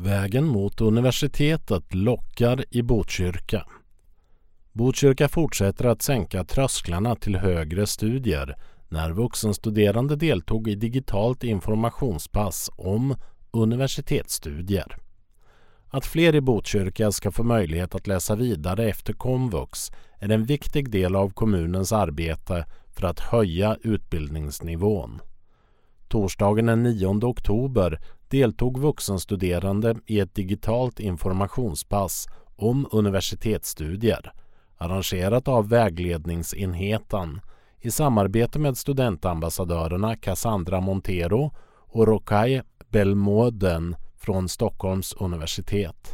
Vägen mot universitetet lockar i Botkyrka. Botkyrka fortsätter att sänka trösklarna till högre studier när vuxenstuderande deltog i digitalt informationspass om universitetsstudier. Att fler i Botkyrka ska få möjlighet att läsa vidare efter komvux är en viktig del av kommunens arbete för att höja utbildningsnivån. Torsdagen den 9 oktober deltog vuxenstuderande i ett digitalt informationspass om universitetsstudier, arrangerat av vägledningsenheten i samarbete med studentambassadörerna Cassandra Montero och Rokai Belmoden från Stockholms universitet.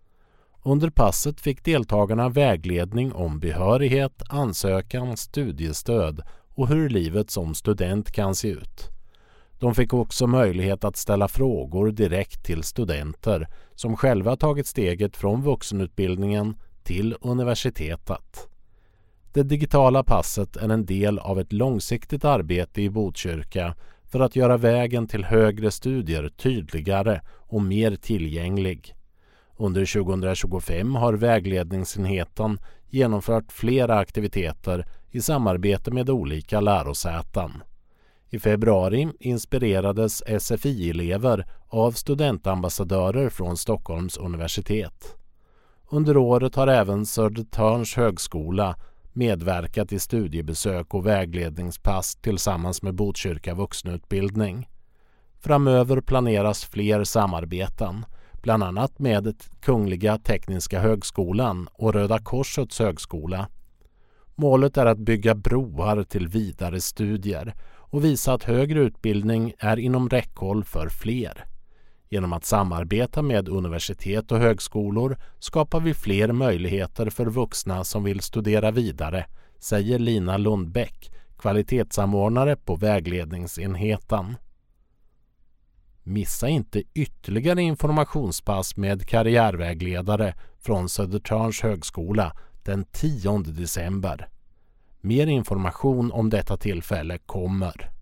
Under passet fick deltagarna vägledning om behörighet, ansökan, studiestöd och hur livet som student kan se ut. De fick också möjlighet att ställa frågor direkt till studenter som själva tagit steget från vuxenutbildningen till universitetet. Det digitala passet är en del av ett långsiktigt arbete i Botkyrka för att göra vägen till högre studier tydligare och mer tillgänglig. Under 2025 har vägledningsenheten genomfört flera aktiviteter i samarbete med olika lärosäten. I februari inspirerades SFI-elever av studentambassadörer från Stockholms universitet. Under året har även Södertörns högskola medverkat i studiebesök och vägledningspass tillsammans med Botkyrka vuxenutbildning. Framöver planeras fler samarbeten, bland annat med Kungliga Tekniska högskolan och Röda Korsets högskola. Målet är att bygga broar till vidare studier och visa att högre utbildning är inom räckhåll för fler. Genom att samarbeta med universitet och högskolor skapar vi fler möjligheter för vuxna som vill studera vidare, säger Lina Lundbäck, kvalitetssamordnare på vägledningsenheten. Missa inte ytterligare informationspass med karriärvägledare från Södertörns högskola den 10 december. Mer information om detta tillfälle kommer.